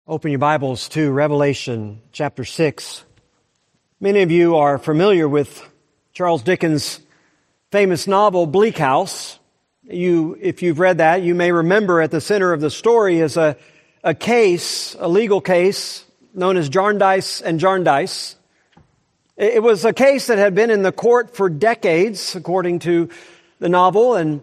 Open your Bibles to Revelation chapter 6. Many of you are familiar with Charles Dickens' famous novel, Bleak House. If you've read that, you may remember at the center of the story is a legal case known as Jarndyce and Jarndyce. It was a case that had been in the court for decades, according to the novel, and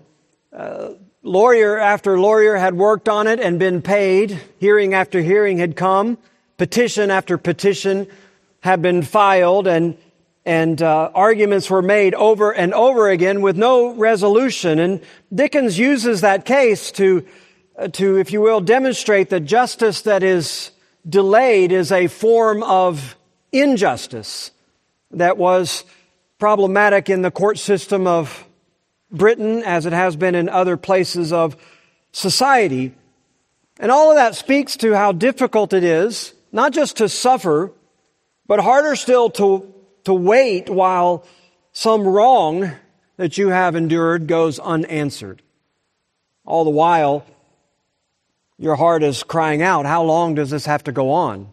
lawyer after lawyer had worked on it and been paid. Hearing after hearing had come. Petition after petition had been filed, and arguments were made over and over again with no resolution. And Dickens uses that case to, if you will, demonstrate that justice that is delayed is a form of injustice that was problematic in the court system of Britain, as it has been in other places of society. And all of that speaks to how difficult it is, not just to suffer, but harder still to wait while some wrong that you have endured goes unanswered. All the while, your heart is crying out, how long does this have to go on?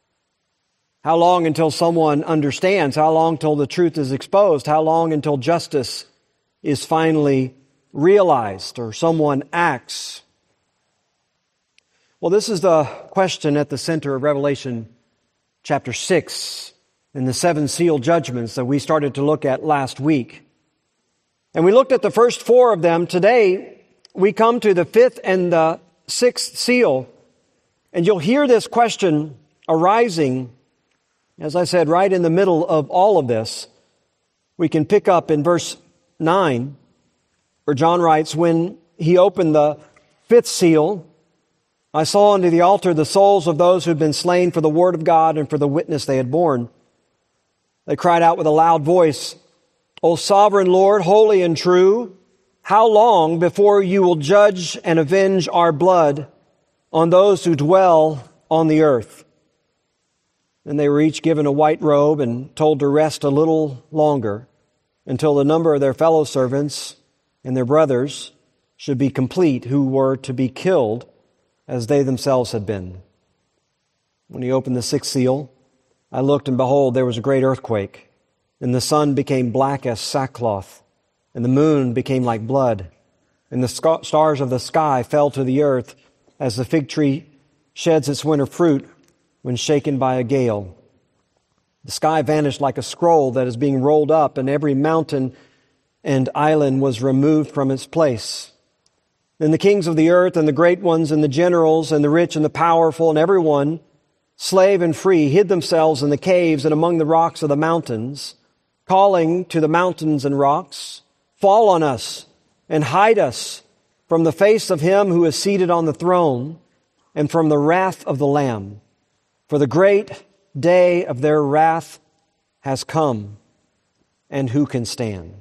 How long until someone understands? How long till the truth is exposed? How long until justice is finally realized or someone acts? Well, this is the question at the center of Revelation chapter 6 in the 7 seal judgments that we started to look at last week. And we looked at the first 4 of them. Today, we come to the 5th and the 6th seal. And you'll hear this question arising, as I said, right in the middle of all of this. We can pick up in verse 9, where John writes, "When he opened the 5th seal, I saw under the altar the souls of those who had been slain for the word of God and for the witness they had borne. They cried out with a loud voice, 'O sovereign Lord, holy and true, how long before you will judge and avenge our blood on those who dwell on the earth?' And they were each given a white robe and told to rest a little longer, until the number of their fellow servants and their brothers should be complete, who were to be killed as they themselves had been. When he opened the 6th seal, I looked, and behold, there was a great earthquake, and the sun became black as sackcloth, and the moon became like blood, and the stars of the sky fell to the earth, as the fig tree sheds its winter fruit when shaken by a gale. The sky vanished like a scroll that is being rolled up, and every mountain and island was removed from its place. Then the kings of the earth and the great ones and the generals and the rich and the powerful and everyone, slave and free, hid themselves in the caves and among the rocks of the mountains, calling to the mountains and rocks, 'Fall on us and hide us from the face of him who is seated on the throne and from the wrath of the Lamb. For the great day of their wrath has come, and who can stand?'"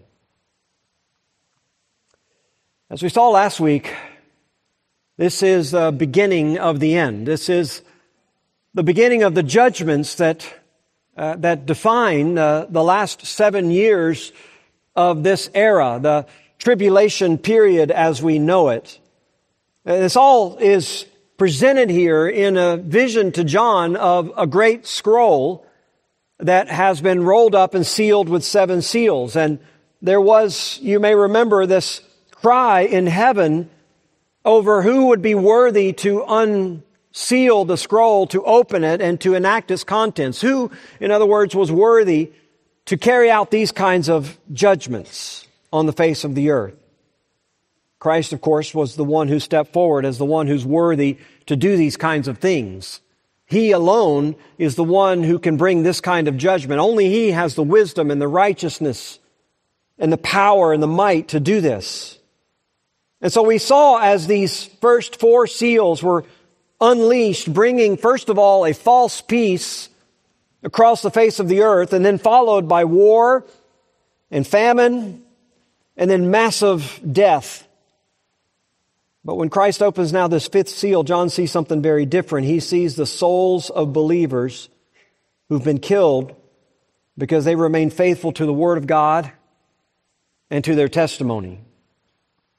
As we saw last week, this is the beginning of the end. This is the beginning of the judgments that define the last 7 years of this era, the tribulation period as we know it. This all is presented here in a vision to John of a great scroll that has been rolled up and sealed with 7 seals. And there was, you may remember, this cry in heaven over who would be worthy to unseal the scroll, to open it, and to enact its contents. Who, in other words, was worthy to carry out these kinds of judgments on the face of the earth. Christ, of course, was the one who stepped forward as the one who's worthy to do these kinds of things. He alone is the one who can bring this kind of judgment. Only He has the wisdom and the righteousness and the power and the might to do this. And so we saw as these first 4 seals were unleashed, bringing, first of all, a false peace across the face of the earth, and then followed by war and famine, and then massive death. But when Christ opens now this 5th seal, John sees something very different. He sees the souls of believers who've been killed because they remain faithful to the Word of God and to their testimony,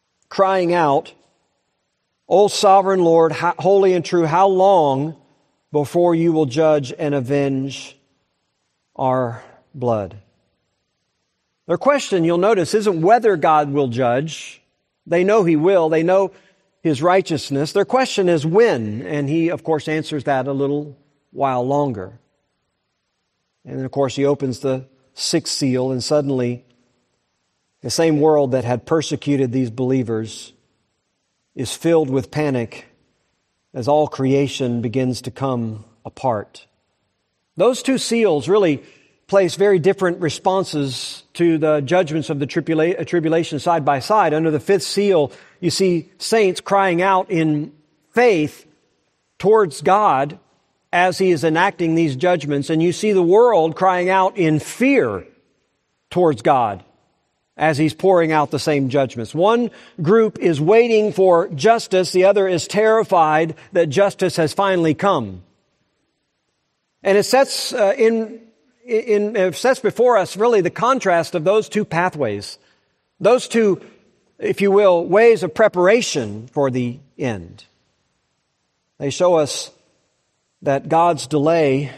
crying out, "O sovereign Lord, holy and true, how long before you will judge and avenge our blood. Their question, you'll notice, isn't whether God will judge. They know He will. They know His righteousness. Their question is when. And He, of course, answers that a little while longer. And then, of course, He opens the sixth seal, and suddenly the same world that had persecuted these believers is filled with panic as all creation begins to come apart. Those two seals really place very different responses to the judgments of the tribulation side by side. Under the fifth seal, you see saints crying out in faith towards God as He is enacting these judgments, and you see the world crying out in fear towards God as He's pouring out the same judgments. One group is waiting for justice, the other is terrified that justice has finally come. And it sets it sets before us really the contrast of those two pathways, those two, if you will, ways of preparation for the end. They show us that God's delay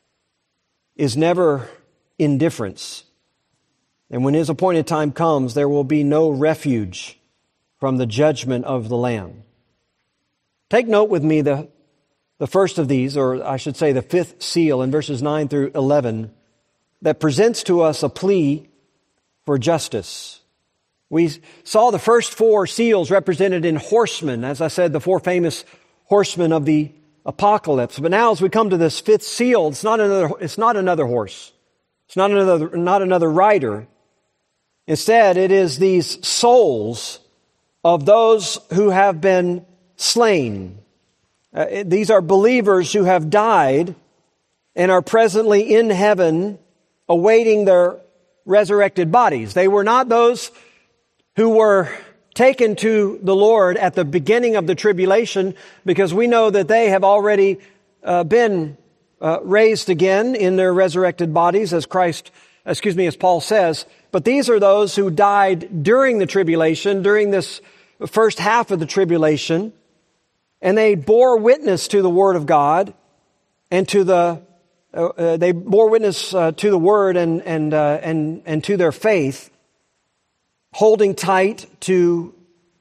is never indifference. And when His appointed time comes, there will be no refuge from the judgment of the Lamb. Take note with me the first of these, or I should say the fifth seal in verses 9 through 11, that presents to us a plea for justice. We saw the first four seals represented in horsemen, as I said, the four famous horsemen of the apocalypse. But now as we come to this fifth seal, it's not another horse. It's not another rider. Instead, it is these souls of those who have been slain. These are believers who have died and are presently in heaven awaiting their resurrected bodies. They were not those who were taken to the Lord at the beginning of the tribulation, because we know that they have already been raised again in their resurrected bodies, as Paul says. But these are those who died during the tribulation, during this first half of the tribulation, and they bore witness to the Word of God and to they bore witness to the Word and to their faith, holding tight to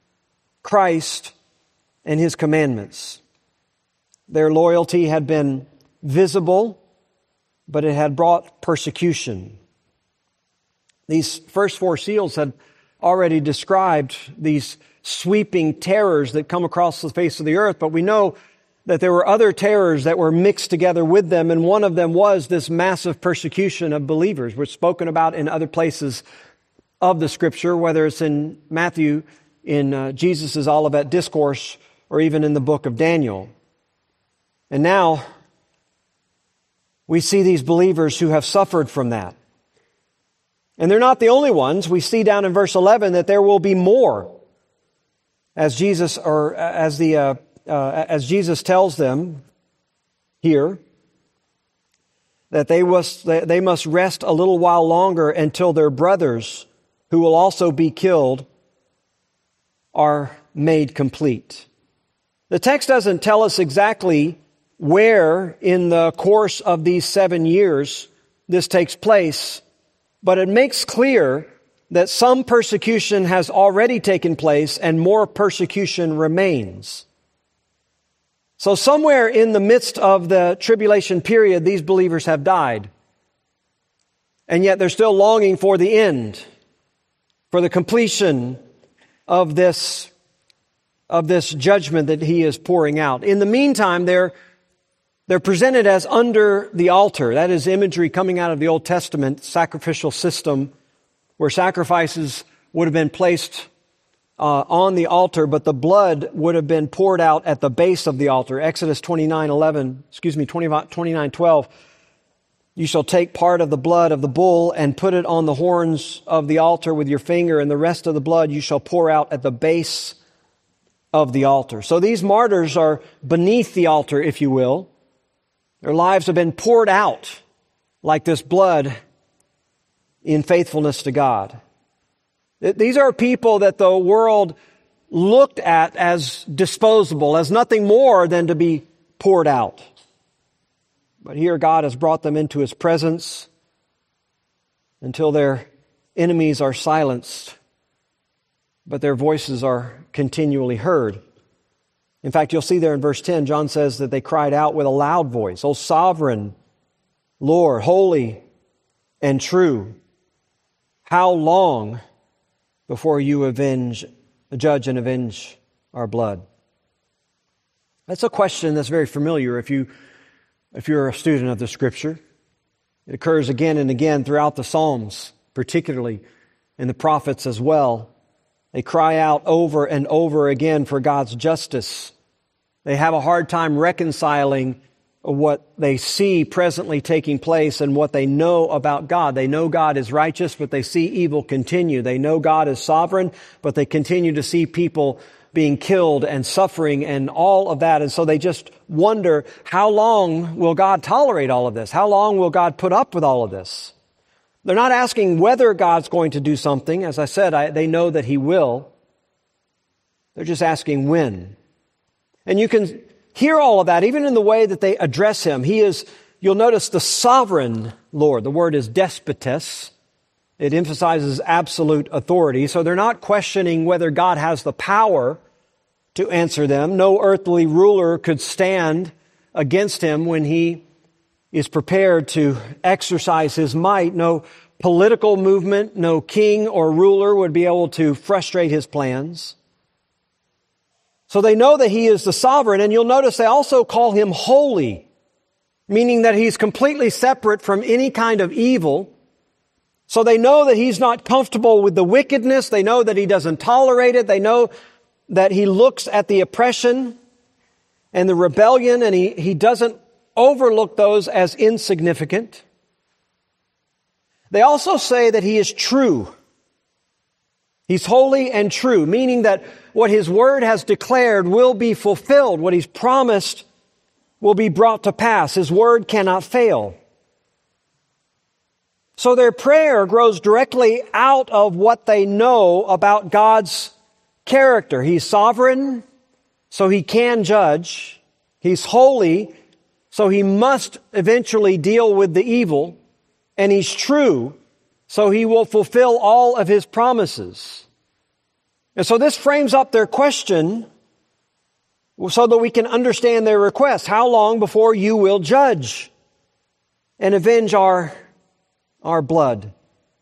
Christ and His commandments. Their loyalty had been visible, but it had brought persecution. These first four seals had already described these sweeping terrors that come across the face of the earth, but we know that there were other terrors that were mixed together with them, and one of them was this massive persecution of believers, which is spoken about in other places of the Scripture, whether it's in Matthew, in Jesus' Olivet Discourse, or even in the book of Daniel. And now we see these believers who have suffered from that. And they're not the only ones. We see down in verse 11 that there will be more, as Jesus tells them here, that they must rest a little while longer until their brothers, who will also be killed, are made complete. The text doesn't tell us exactly where in the course of these 7 years this takes place, but it makes clear that some persecution has already taken place and more persecution remains. So somewhere in the midst of the tribulation period, these believers have died. And yet they're still longing for the end, for the completion of this judgment that He is pouring out. In the meantime, they're presented as under the altar. That is imagery coming out of the Old Testament sacrificial system, where sacrifices would have been placed on the altar, but the blood would have been poured out at the base of the altar. Exodus 29:12. You shall take part of the blood of the bull and put it on the horns of the altar with your finger, and the rest of the blood you shall pour out at the base of the altar. So these martyrs are beneath the altar, if you will. Their lives have been poured out like this blood in faithfulness to God. These are people that the world looked at as disposable, as nothing more than to be poured out. But here God has brought them into His presence until their enemies are silenced, but their voices are continually heard. In fact, you'll see there in verse 10, John says that they cried out with a loud voice, "O sovereign Lord, holy and true, how long before you judge and avenge our blood?" That's a question that's very familiar if you're a student of the Scripture. It occurs again and again throughout the Psalms, particularly in the prophets as well. They cry out over and over again for God's justice. They have a hard time reconciling what they see presently taking place and what they know about God. They know God is righteous, but they see evil continue. They know God is sovereign, but they continue to see people being killed and suffering and all of that. And so they just wonder, how long will God tolerate all of this? How long will God put up with all of this? They're not asking whether God's going to do something. As I said, they know that He will. They're just asking when. And you can hear all of that even in the way that they address Him. He is, you'll notice, the sovereign Lord. The word is despotes. It emphasizes absolute authority. So they're not questioning whether God has the power to answer them. No earthly ruler could stand against Him when He is prepared to exercise His might. No political movement, no king or ruler would be able to frustrate His plans. So they know that He is the sovereign, and you'll notice they also call Him holy, meaning that He's completely separate from any kind of evil. So they know that He's not comfortable with the wickedness. They know that He doesn't tolerate it. They know that He looks at the oppression and the rebellion, and He doesn't overlook those as insignificant. They also say that He is true. He's holy and true, meaning that what His Word has declared will be fulfilled. What He's promised will be brought to pass. His Word cannot fail. So their prayer grows directly out of what they know about God's character. He's sovereign, so He can judge. He's holy, so He must eventually deal with the evil. And He's true, so He will fulfill all of His promises. And so this frames up their question so that we can understand their request. How long before you will judge and avenge our blood?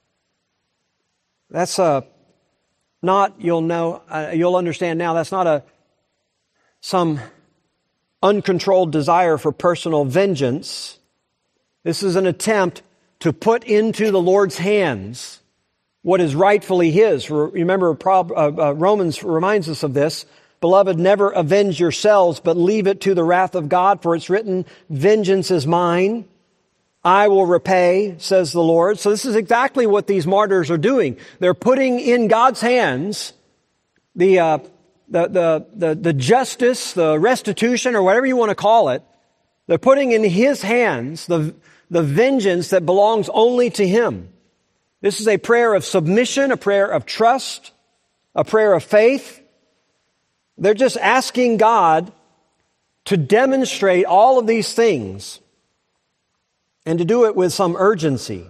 That's not, you'll understand now, that's not some uncontrolled desire for personal vengeance. This is an attempt to put into the Lord's hands what is rightfully His. Remember, Romans reminds us of this. Beloved, never avenge yourselves, but leave it to the wrath of God, for it's written, vengeance is mine. I will repay, says the Lord. So this is exactly what these martyrs are doing. They're putting in God's hands the justice, the restitution, or whatever you want to call it. They're putting in His hands the vengeance that belongs only to Him. This is a prayer of submission, a prayer of trust, a prayer of faith. They're just asking God to demonstrate all of these things and to do it with some urgency.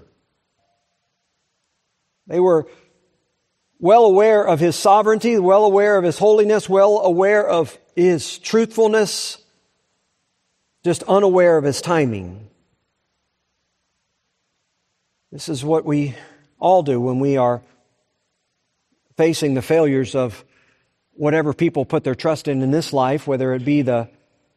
They were well aware of His sovereignty, well aware of His holiness, well aware of His truthfulness, just unaware of His timing. This is what we all do when we are facing the failures of whatever people put their trust in this life, whether it be the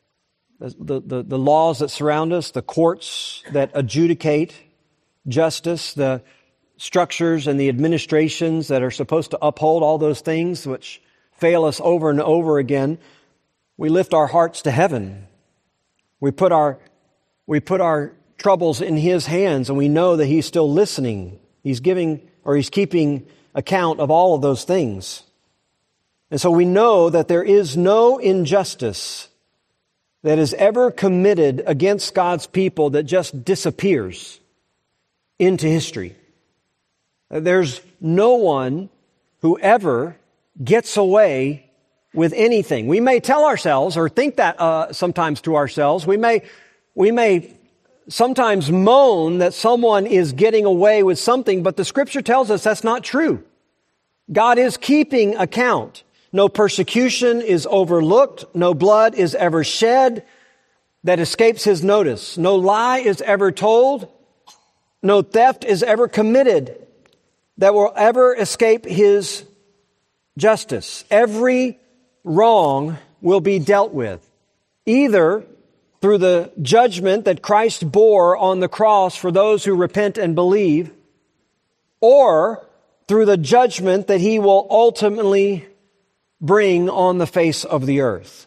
laws that surround us, the courts that adjudicate justice, the structures and the administrations that are supposed to uphold all those things which fail us over and over again. We lift our hearts to heaven. We put our troubles in His hands, and we know that He's still listening. He's keeping account of all of those things. And so we know that there is no injustice that is ever committed against God's people that just disappears into history. There's no one who ever gets away with anything. We may tell ourselves or think that sometimes to ourselves. We may sometimes moan that someone is getting away with something, but the Scripture tells us that's not true. God is keeping account. No persecution is overlooked. No blood is ever shed that escapes His notice. No lie is ever told. No theft is ever committed that will ever escape His justice. Every wrong will be dealt with, either through the judgment that Christ bore on the cross for those who repent and believe, or through the judgment that He will ultimately bring on the face of the earth.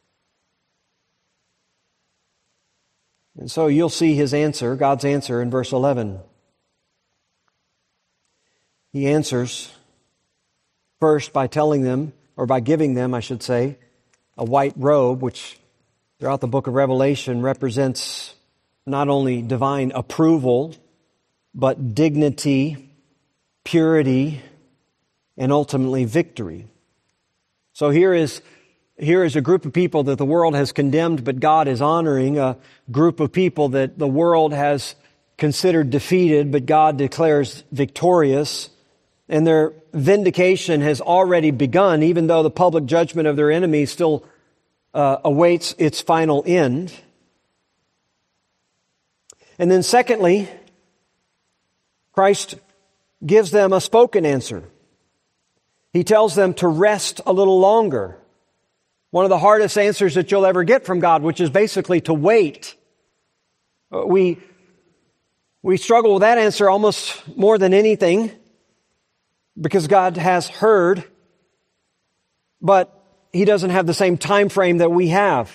And so you'll see His answer, God's answer, in verse 11. He answers first by telling them, or by giving them, I should say, a white robe, which throughout the book of Revelation represents not only divine approval, but dignity, purity, and ultimately victory. So here is a group of people that the world has condemned, but God is honoring, a group of people that the world has considered defeated, but God declares victorious. And their vindication has already begun, even though the public judgment of their enemies still awaits its final end. And then secondly, Christ gives them a spoken answer. He tells them to rest a little longer. One of the hardest answers that you'll ever get from God, which is basically to wait. We struggle with that answer almost more than anything, because God has heard, but He doesn't have the same time frame that we have.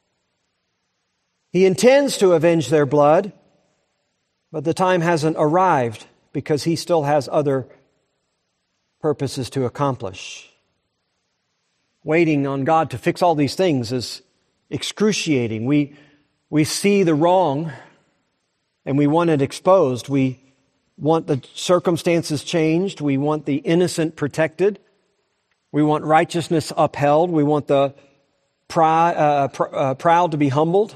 He intends to avenge their blood, but the time hasn't arrived because He still has other purposes to accomplish. Waiting on God to fix all these things is excruciating. We see the wrong and we want it exposed. We want the circumstances changed. We want the innocent protected. We want righteousness upheld. We want the proud to be humbled.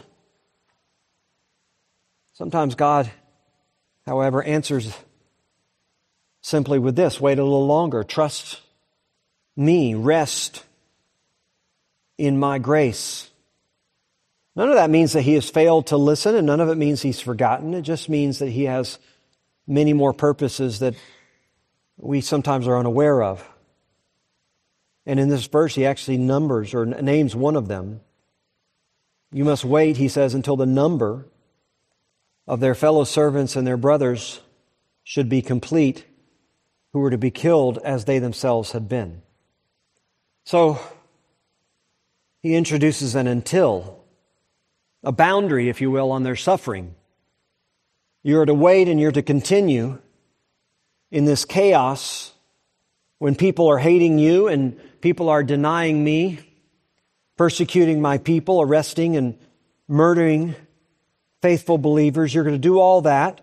Sometimes God, however, answers simply with this: wait a little longer. Trust me. Rest in my grace. None of that means that He has failed to listen, and none of it means He's forgotten. It just means that He has many more purposes that we sometimes are unaware of. And in this verse, He actually numbers or names one of them. You must wait, He says, until the number of their fellow servants and their brothers should be complete, who were to be killed as they themselves had been. So, He introduces an until, a boundary, if you will, on their suffering. You're to wait and you're to continue in this chaos when people are hating you and people are denying me, persecuting my people, arresting and murdering faithful believers. You're going to do all that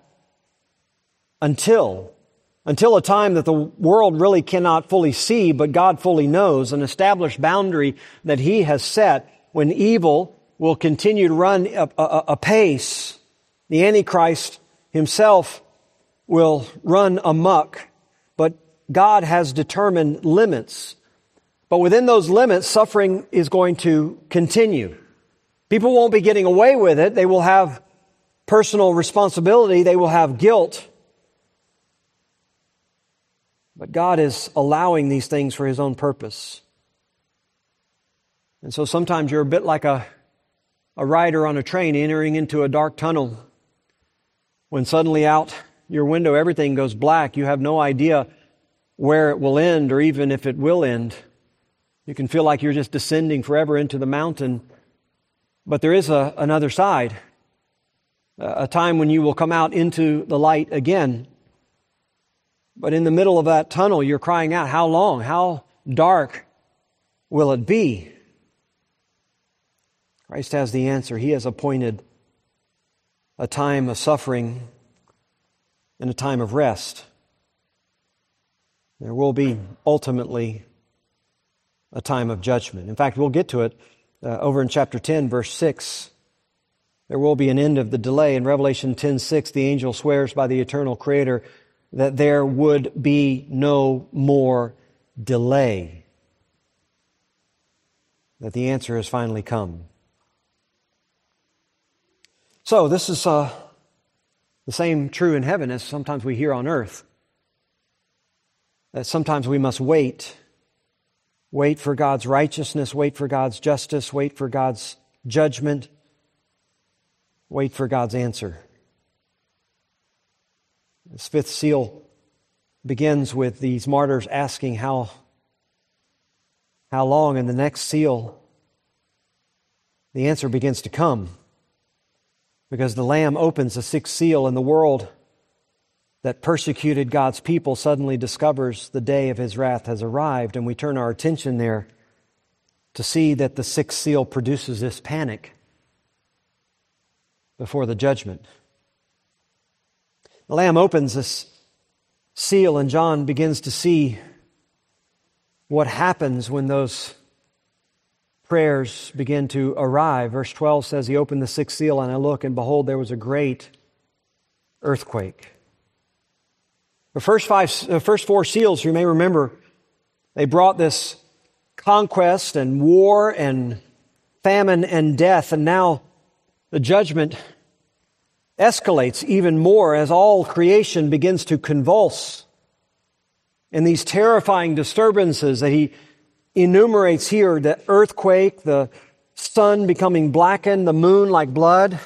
until a time that the world really cannot fully see, but God fully knows, an established boundary that He has set when evil will continue to run apace. The Antichrist himself will run amok, but God has determined limits. But within those limits, suffering is going to continue. People won't be getting away with it. They will have personal responsibility. They will have guilt. But God is allowing these things for His own purpose. And so sometimes you're a bit like a rider on a train entering into a dark tunnel. When suddenly out your window everything goes black, you have no idea where it will end or even if it will end. You can feel like you're just descending forever into the mountain. But there is another side, a time when you will come out into the light again. But in the middle of that tunnel, you're crying out, how long? How dark will it be? Christ has the answer. He has appointed a time of suffering and a time of rest. There will be ultimately a time of judgment. In fact, we'll get to it over in chapter 10, verse 6. There will be an end of the delay. In Revelation 10:6, the angel swears by the eternal Creator that there would be no more delay. That the answer has finally come. So this is the same true in heaven as sometimes we hear on earth. That sometimes we must wait. Wait for God's righteousness, wait for God's justice, wait for God's judgment, wait for God's answer. This fifth seal begins with these martyrs asking how long, and the next seal, the answer begins to come. Because the Lamb opens the sixth seal, and the world that persecuted God's people suddenly discovers the day of His wrath has arrived, and we turn our attention there to see that the sixth seal produces this panic before the judgment. The Lamb opens this seal, and John begins to see what happens when those prayers begin to arrive. Verse 12 says, He opened the sixth seal, and I look, and behold, there was a great earthquake. The first four seals, you may remember, they brought this conquest and war and famine and death, and now the judgment escalates even more as all creation begins to convulse. And these terrifying disturbances that he enumerates here, the earthquake, the sun becoming blackened, the moon like blood,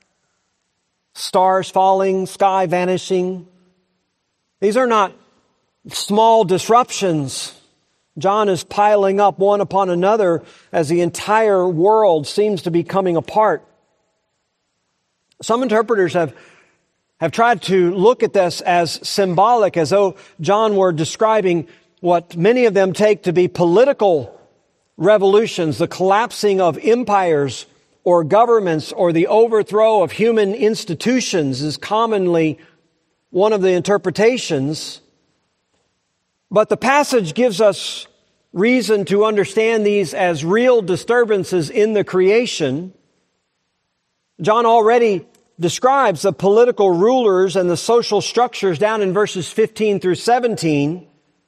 stars falling, sky vanishing. These are not small disruptions. John is piling up one upon another as the entire world seems to be coming apart. Some interpreters have tried to look at this as symbolic, as though John were describing what many of them take to be political revolutions, the collapsing of empires or governments or the overthrow of human institutions is commonly one of the interpretations. But the passage gives us reason to understand these as real disturbances in the creation. John already describes the political rulers and the social structures down in verses 15 through 17.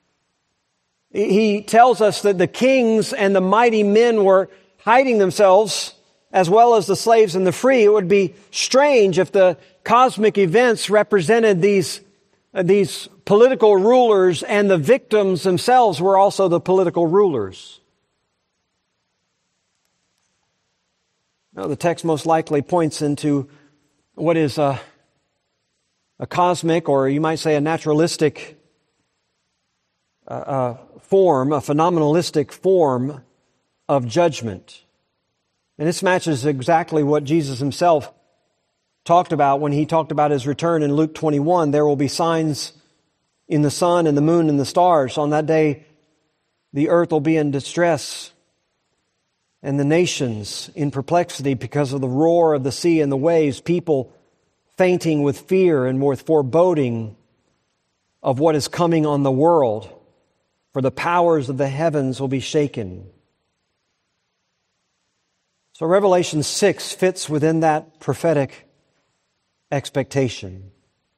He tells us that the kings and the mighty men were hiding themselves, as well as the slaves and the free. It would be strange if the cosmic events represented these political rulers and the victims themselves were also the political rulers. Now, the text most likely points into what is a cosmic, or you might say a naturalistic form, a phenomenalistic form of judgment. And this matches exactly what Jesus Himself talked about when He talked about His return in Luke 21. There will be signs in the sun and the moon and the stars. On that day, the earth will be in distress, and the nations in perplexity because of the roar of the sea and the waves, people fainting with fear and with foreboding of what is coming on the world, for the powers of the heavens will be shaken. So Revelation 6 fits within that prophetic expectation.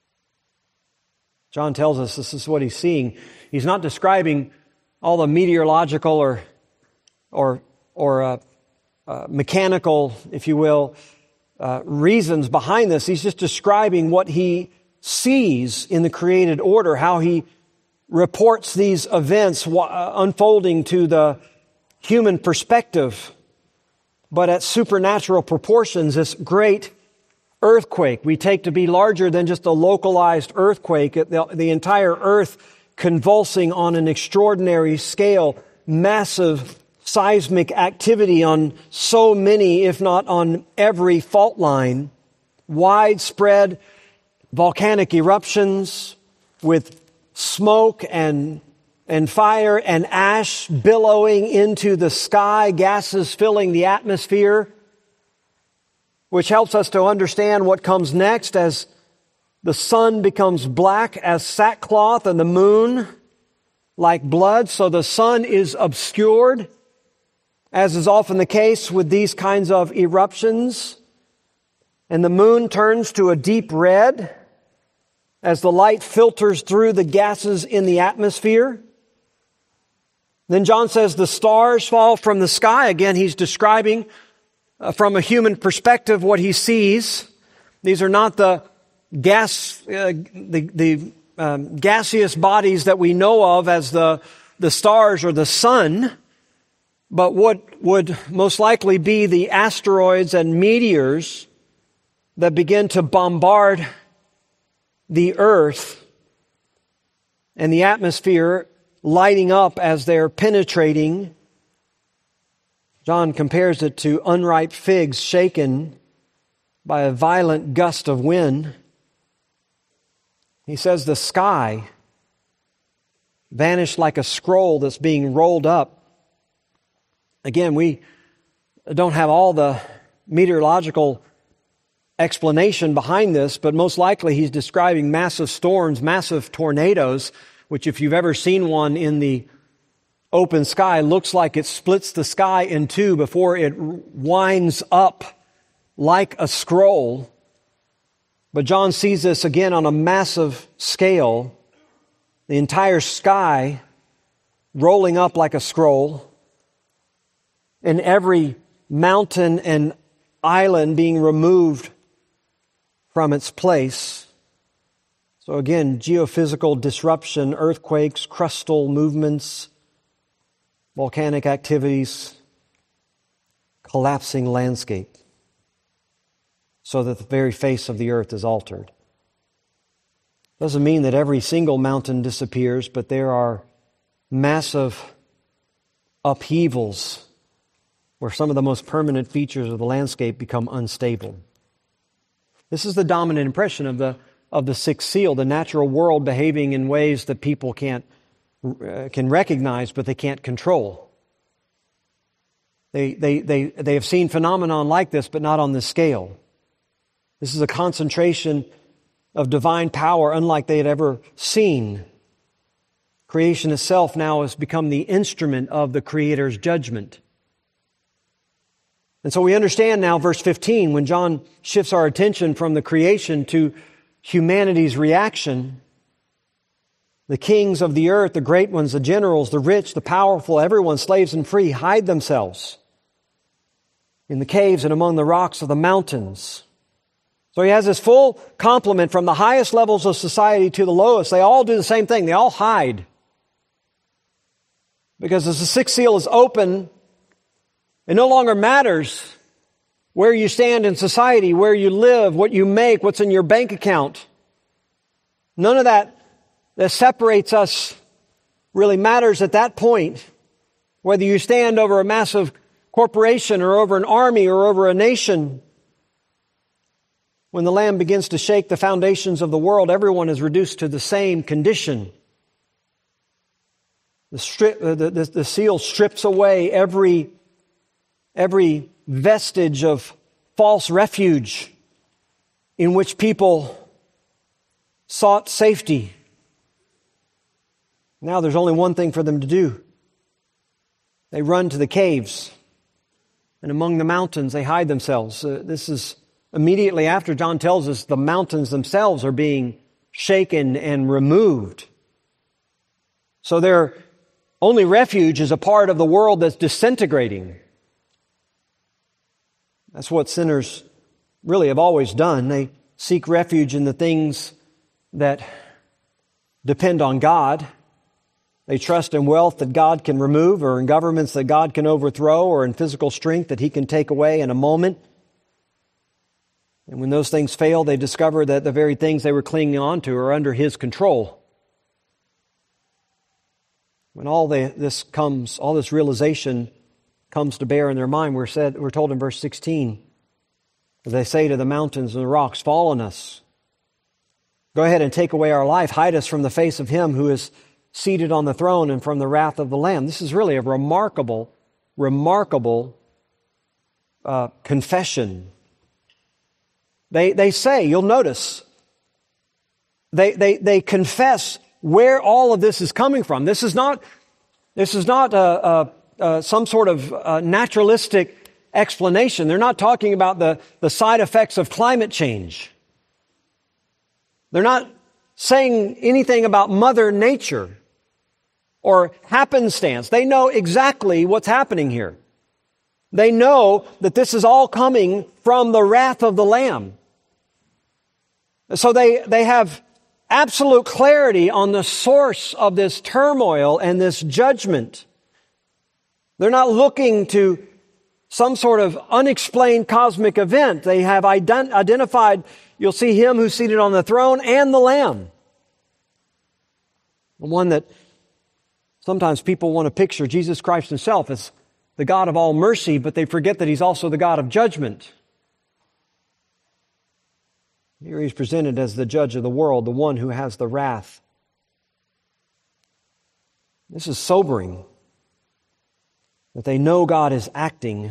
John tells us this is what he's seeing. He's not describing all the meteorological or mechanical, if you will, reasons behind this. He's just describing what he sees in the created order, how he reports these events unfolding to the human perspective, but at supernatural proportions. This great earthquake we take to be larger than just a localized earthquake, the entire earth convulsing on an extraordinary scale, massive seismic activity on so many, if not on every fault line, widespread volcanic eruptions with smoke and fire and ash billowing into the sky, gases filling the atmosphere, which helps us to understand what comes next as the sun becomes black as sackcloth and the moon like blood. So the sun is obscured, as is often the case with these kinds of eruptions. and the moon turns to a deep red as the light filters through the gases in the atmosphere. Then John says the stars fall from the sky. Again, he's describing from a human perspective what he sees. These are not the gaseous bodies that we know of as the stars or the sun, but what would most likely be the asteroids and meteors that begin to bombard the earth and the atmosphere, lighting up as they're penetrating. John compares it to unripe figs shaken by a violent gust of wind. He says the sky vanished like a scroll that's being rolled up. Again, we don't have all the meteorological explanation behind this, but most likely he's describing massive storms, massive tornadoes, which if you've ever seen one in the open sky, looks like it splits the sky in two before it winds up like a scroll. But John sees this again on a massive scale, the entire sky rolling up like a scroll, and every mountain and island being removed from its place. So again, geophysical disruption, earthquakes, crustal movements, volcanic activities, collapsing landscape, so that the very face of the earth is altered. Doesn't mean that every single mountain disappears, but there are massive upheavals where some of the most permanent features of the landscape become unstable. This is the dominant impression of the sixth seal, the natural world behaving in ways that people can recognize, but they can't control. They have seen phenomenon like this, but not on this scale. This is a concentration of divine power unlike they had ever seen. Creation itself now has become the instrument of the Creator's judgment. And so we understand now, verse 15, when John shifts our attention from the creation to humanity's reaction, the kings of the earth, the great ones, the generals, the rich, the powerful, everyone, slaves and free, hide themselves in the caves and among the rocks of the mountains. So he has this full complement from the highest levels of society to the lowest. They all do the same thing. They all hide. Because as the sixth seal is open, it no longer matters where you stand in society, where you live, what you make, what's in your bank account. None of that separates us really matters at that point. Whether you stand over a massive corporation or over an army or over a nation. When the Lamb begins to shake the foundations of the world, everyone is reduced to the same condition. The seal strips away every vestige of false refuge in which people sought safety. Now there's only one thing for them to do. They run to the caves, and among the mountains they hide themselves. This is immediately after John tells us the mountains themselves are being shaken and removed. So their only refuge is a part of the world that's disintegrating. That's what sinners really have always done. They seek refuge in the things that depend on God. They trust in wealth that God can remove, or in governments that God can overthrow, or in physical strength that He can take away in a moment. And when those things fail, they discover that the very things they were clinging on to are under His control. When all this realization comes to bear in their mind, we're told in verse 16, they say to the mountains and the rocks, fall on us. Go ahead and take away our life. Hide us from the face of Him who is seated on the throne and from the wrath of the Lamb. This is really a remarkable confession. They say, you'll notice, they confess where all of this is coming from. This is not some sort of naturalistic explanation. They're not talking about the side effects of climate change. They're not saying anything about Mother Nature or happenstance. They know exactly what's happening here. They know that this is all coming from the wrath of the Lamb. So they have absolute clarity on the source of this turmoil and this judgment. They're not looking to some sort of unexplained cosmic event. They have identified, you'll see Him who's seated on the throne and the Lamb. The one that sometimes people want to picture Jesus Christ Himself as the God of all mercy, but they forget that He's also the God of judgment. Here He's presented as the judge of the world, the one who has the wrath. This is sobering, that they know God is acting,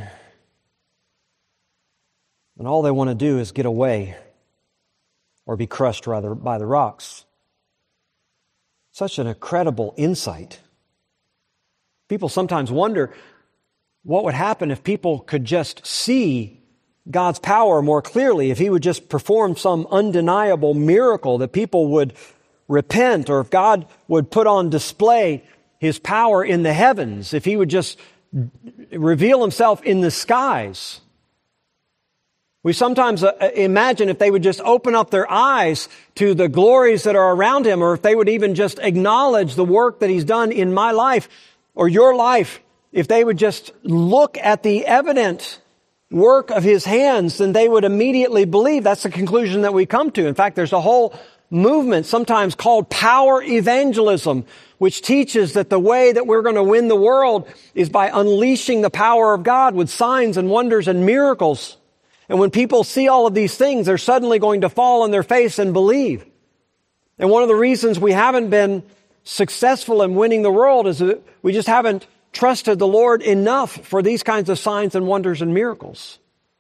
and all they want to do is get away, or be crushed rather by the rocks. Such an incredible insight. People sometimes wonder what would happen if people could just see God's power more clearly, if He would just perform some undeniable miracle, that people would repent, or if God would put on display His power in the heavens, if He would just reveal Himself in the skies. We sometimes imagine if they would just open up their eyes to the glories that are around Him, or if they would even just acknowledge the work that He's done in my life or your life, if they would just look at the evident work of His hands, then they would immediately believe. That's the conclusion that we come to. In fact, there's a whole movement sometimes called power evangelism, which teaches that the way that we're going to win the world is by unleashing the power of God with signs and wonders and miracles. And when people see all of these things, they're suddenly going to fall on their face and believe. And one of the reasons we haven't been successful in winning the world is that we just haven't trusted the Lord enough for these kinds of signs and wonders and miracles.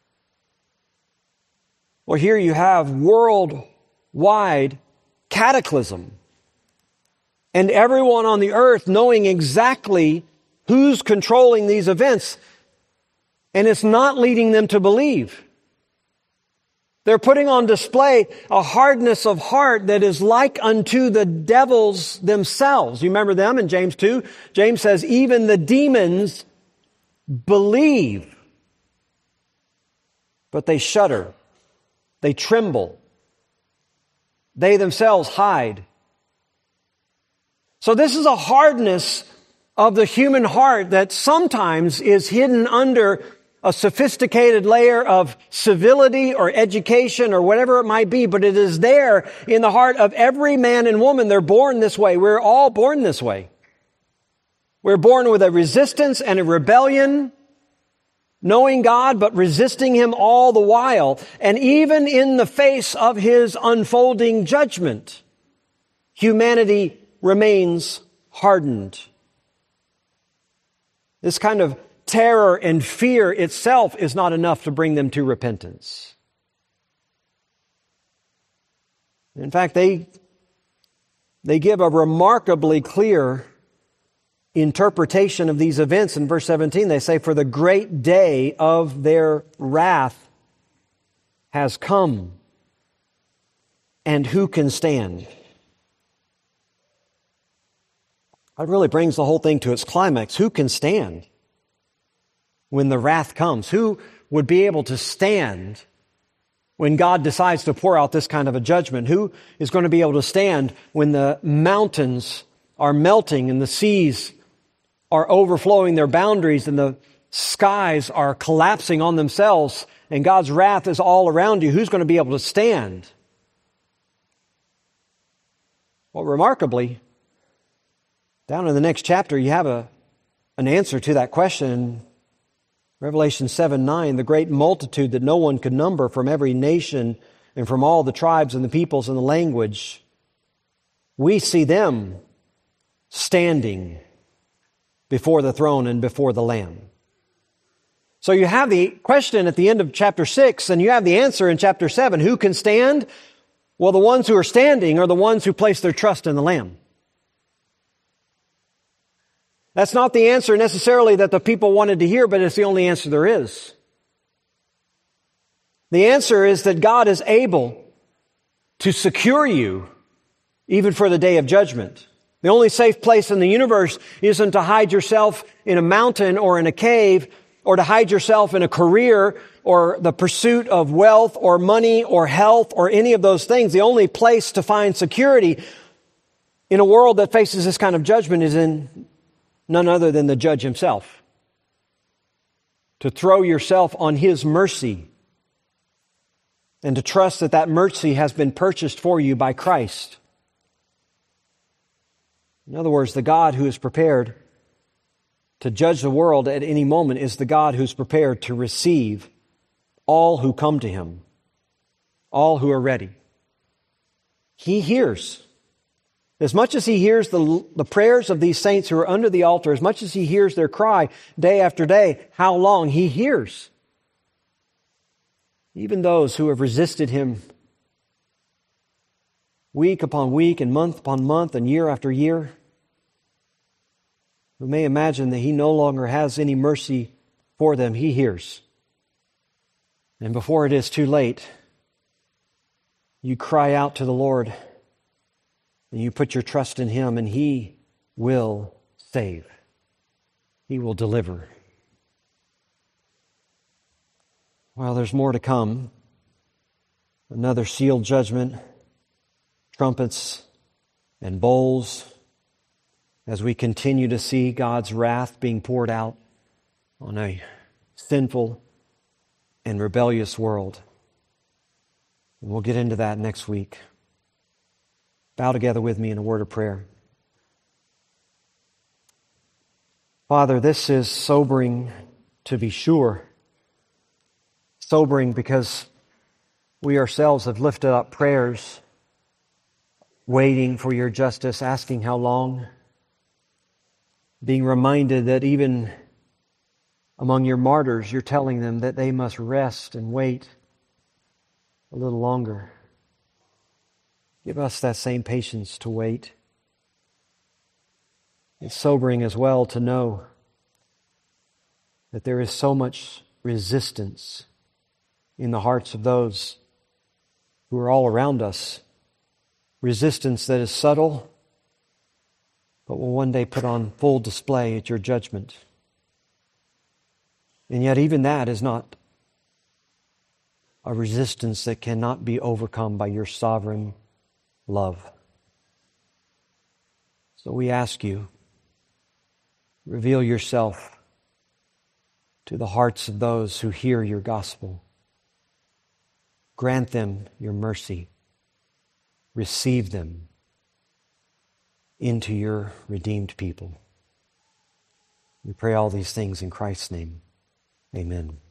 Well, here you have worldwide cataclysm, and everyone on the earth knowing exactly who's controlling these events, and it's not leading them to believe. They're putting on display a hardness of heart that is like unto the devils themselves. You remember them in James 2? James says, even the demons believe, but they shudder. They tremble. They themselves hide. So this is a hardness of the human heart that sometimes is hidden under a sophisticated layer of civility or education or whatever it might be, but it is there in the heart of every man and woman. They're born this way. We're all born this way. We're born with a resistance and a rebellion, knowing God, but resisting Him all the while. And even in the face of His unfolding judgment, humanity remains hardened. This kind of terror and fear itself is not enough to bring them to repentance. In fact, they give a remarkably clear interpretation of these events. In verse 17, they say, for the great day of their wrath has come, and who can stand? That really brings the whole thing to its climax. Who can stand when the wrath comes? Who would be able to stand when God decides to pour out this kind of a judgment? Who is going to be able to stand when the mountains are melting and the seas are overflowing their boundaries and the skies are collapsing on themselves and God's wrath is all around you? Who's going to be able to stand? Well, remarkably, down in the next chapter, you have an answer to that question. Revelation 7:9, the great multitude that no one could number from every nation and from all the tribes and the peoples and the language. We see them standing before the throne and before the Lamb. So you have the question at the end of chapter 6, and you have the answer in chapter 7. Who can stand? Well, the ones who are standing are the ones who place their trust in the Lamb. That's not the answer necessarily that the people wanted to hear, but it's the only answer there is. The answer is that God is able to secure you even for the day of judgment. The only safe place in the universe isn't to hide yourself in a mountain or in a cave, or to hide yourself in a career or the pursuit of wealth or money or health or any of those things. The only place to find security in a world that faces this kind of judgment is in none other than the judge himself. To throw yourself on his mercy and to trust that that mercy has been purchased for you by Christ. In other words, the God who is prepared to judge the world at any moment is the God who's prepared to receive all who come to Him, all who are ready. He hears. As much as He hears the prayers of these saints who are under the altar, as much as He hears their cry day after day, how long? He hears. Even those who have resisted Him week upon week and month upon month and year after year, who may imagine that He no longer has any mercy for them, He hears. And before it is too late, you cry out to the Lord and you put your trust in Him, and He will save. He will deliver. Well, there's more to come. Another sealed judgment, trumpets and bowls, as we continue to see God's wrath being poured out on a sinful and rebellious world. And we'll get into that next week. Bow together with me in a word of prayer. Father, this is sobering to be sure. Sobering because we ourselves have lifted up prayers, waiting for your justice, asking how long, being reminded that even among your martyrs, you're telling them that they must rest and wait a little longer. Give us that same patience to wait. It's sobering as well to know that there is so much resistance in the hearts of those who are all around us. Resistance that is subtle, but will one day put on full display at your judgment. And yet even that is not a resistance that cannot be overcome by your sovereign love. So we ask you, reveal yourself to the hearts of those who hear your gospel. Grant them your mercy. Receive them into your redeemed people. We pray all these things in Christ's name. Amen.